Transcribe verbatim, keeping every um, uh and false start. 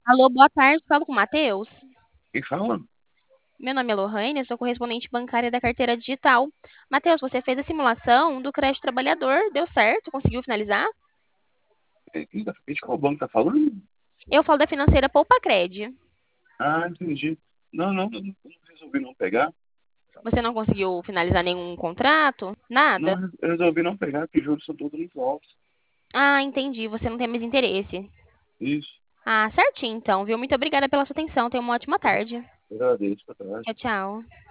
Alô, boa tarde, falo com o Matheus. Quem fala? Meu nome é Lohane, eu sou correspondente bancária da carteira digital. Matheus, você fez a simulação do crédito trabalhador, deu certo? Conseguiu finalizar? É, quem tá, de qual banco tá falando? Eu falo da financeira Poupa Cred. Ah, entendi. Não, não, eu não, eu não resolvi não pegar. Você não conseguiu finalizar nenhum contrato? Nada? Não, eu resolvi não pegar, porque os juros são todos muito altos. Ah, entendi, você não tem mais interesse. Isso. Ah, certinho então, viu? Muito obrigada pela sua atenção, tenha uma ótima tarde. Eu agradeço, pra trás. Tchau, tchau.